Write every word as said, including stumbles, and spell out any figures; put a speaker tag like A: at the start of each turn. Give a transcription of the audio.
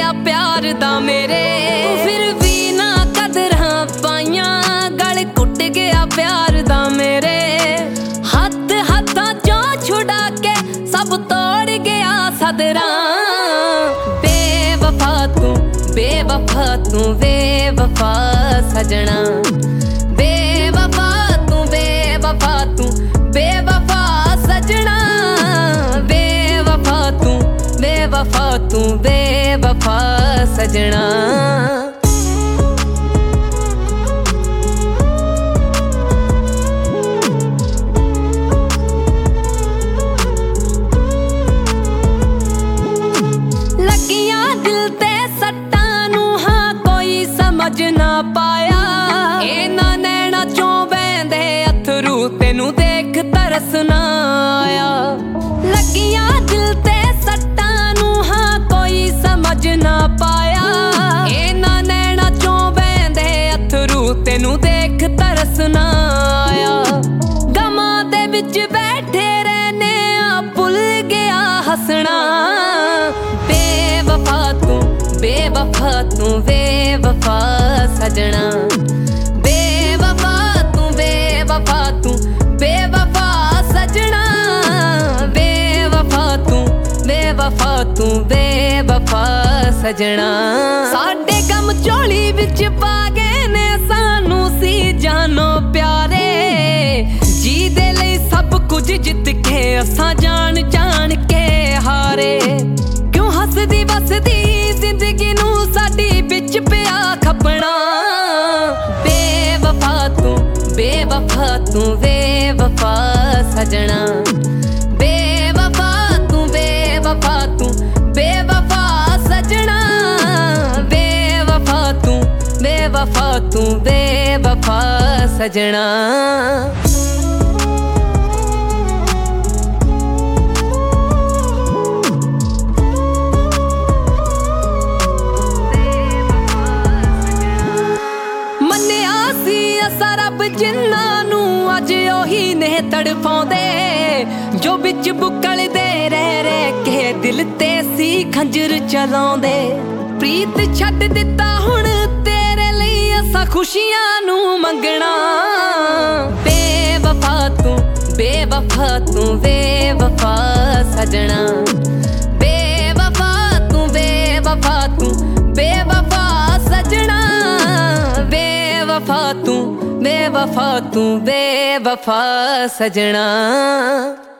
A: गया प्यार दा मेरे, फिर भी ना कदरां पाइयां, गल घुट गया प्यार दा मेरे। हथ हत्थां चों छुड़ा के सब तोड़ गया सदरां। बेवफा तू बेवफा तू बेवफा सजना, बेवफा तू बेवफा तू बेवफा सजना, बेवफा तू बेवफा तू बेवफा सजना। लगियां दिल ते सट्टां नूं हां कोई समझ ना पाया, इन्हां नैणां चों बहंदे अथरू तेनू देख तरस ना आया। लगियां दिल ते सट्टां नूं हां कोई समझ ना पाया, इन्हां नैणां चों बहंदे अथरू तेनू देख तरस ना आया। गमां दे विच बैठे रहने आ भुल गया हसना, बेवफा तू बेवफा तू बेवफा सजना, बेवफा तू बेवफा तू बेवफा सजना, बेवफा तू बेवफा तू बेवफा सजना। साडे गम झोली विच पा गए ने सानू सी जानो प्यारे, जी दे लई सब कुछ जित के असां जान जान के हारे। क्यों हसदी बसदी जिंदगी नू साडी बिच पिया खपना, बेवफा तू बेवफा तू बेवफा सजना, बेवफा तू बेवफा तू बेवफा सजना, बेवफा तू बेवफा तू बेवफा सजना। रब जिन्हां नूं अज ओही ने तड़पाउंदे, जो बिच बुकलदे रह रह के दिल ते सी खंजर चलाउंदे। प्रीत छड्ड दित्ता हुण तेरे लई असां खुशियां नूं मंगना, बेवफा तू बेवफा तू बेवफा सजना, बेवफा तू बेवफा तू बेवफा सजना, बेवफा तू बेवफा तू बेवफा सजना।